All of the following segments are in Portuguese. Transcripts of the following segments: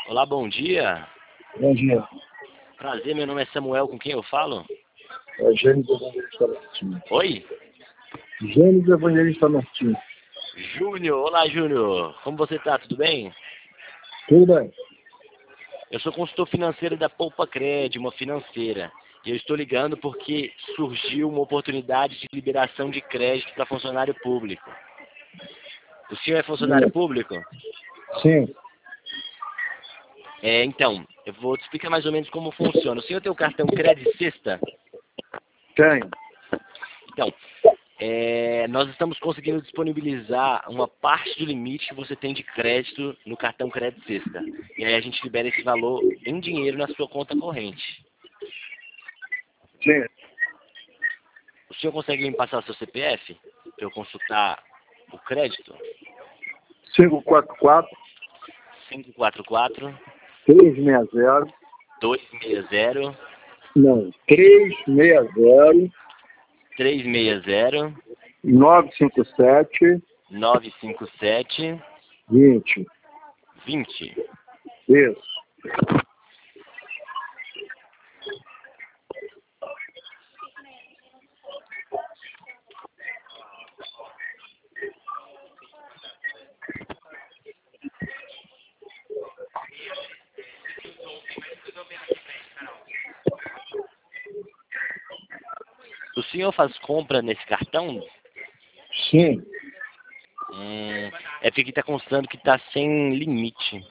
Olá, bom dia. Bom dia. Prazer, meu nome é Samuel, com quem eu falo? É Gênesis Evangelista Martins. Oi? Gênesis Evangelista Martins. Júnior, olá Júnior. Como você tá? Tudo bem? Tudo bem? Eu sou consultor financeiro da Poupa Cred, uma financeira. E eu estou ligando porque surgiu uma oportunidade de liberação de crédito para funcionário público. O senhor é funcionário público? Sim. Então, eu vou te explicar mais ou menos como funciona. O senhor tem o cartão Credit Sexta? Tenho. Então, nós estamos conseguindo disponibilizar uma parte do limite que você tem de crédito no cartão Credit Sexta. E aí a gente libera esse valor em dinheiro na sua conta corrente. Sim. O senhor consegue me passar o seu CPF para eu consultar o crédito? 544 544 360. 260 Não. 360 360 957 957 20. 20. Isso. O senhor faz compra nesse cartão? Sim. É porque está constando que está sem limite.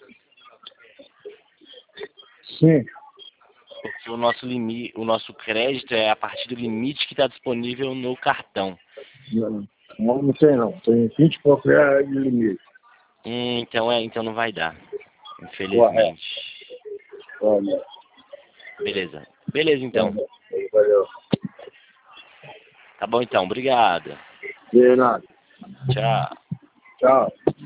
Sim. Porque o nosso crédito é a partir do limite que está disponível no cartão. Não tem não. Tem 20 e pouco reais de limite. Então não vai dar. Infelizmente. Olha. Beleza. Beleza, então. Valeu. Tá bom, então. Obrigado. De nada. Tchau. Tchau.